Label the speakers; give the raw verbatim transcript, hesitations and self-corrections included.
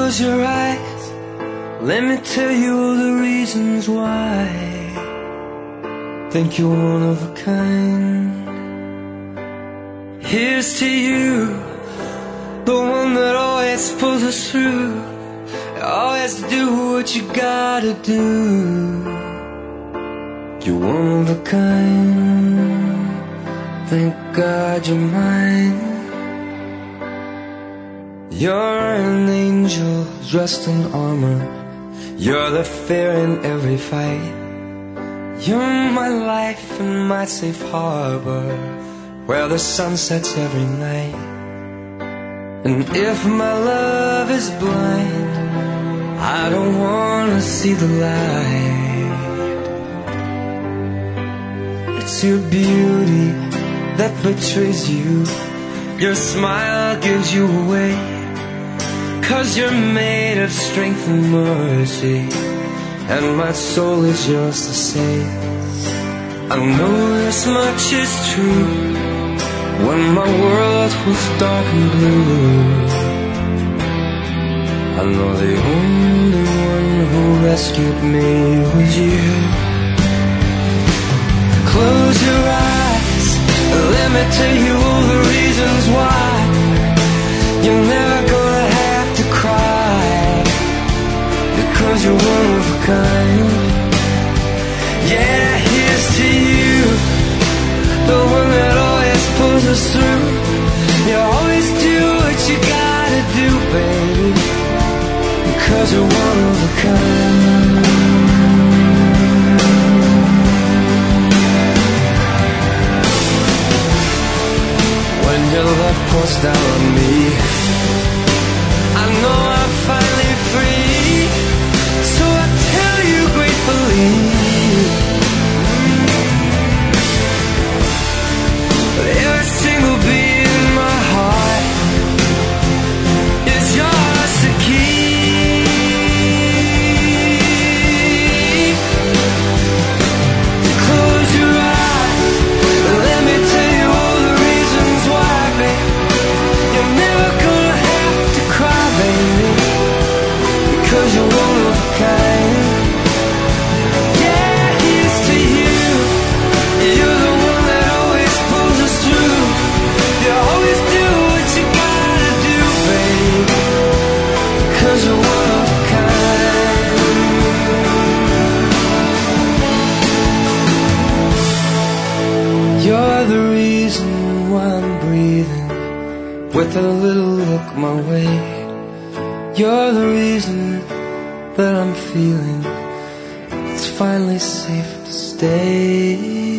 Speaker 1: Close your eyes, let me tell you all the reasons why. Think you're one of a kind. Here's to you, the one that always pulls us through. Always do what you gotta do. You're one of a kind. Thank God you're mine. You're an angel dressed in armor. You're the fear in every fight. You're my life and my safe harbor, where the sun sets every night. And if my love is blind, I don't wanna see the light. It's your beauty that betrays you. Your smile gives you away, 'cause you're made of strength and mercy, and my soul is yours to save. I know this much is true. When my world was dark and blue, I know the only one who rescued me was you. Close your eyes, let me tell you all the reasons why. You're never gonna have to cry, because you're one of a kind. Yeah, here's to you, the one that always pulls us through. You always do what you gotta do, baby, because you're one of a kind. When your love pours down on me, I know I'm finally free, so I tell you gratefully. But every single beat in my heart is yours to keep. Close your eyes, let me tell you all the reasons why, babe. You're never gonna have to cry, baby, because you're one of a kind. Yeah, here's to you, you're the one that always pulls us through. You always do what you gotta do, babe, because you're one of a kind. You're the reason why I'm breathing with a little look my way. You're the reason that I'm feeling it's finally safe to stay.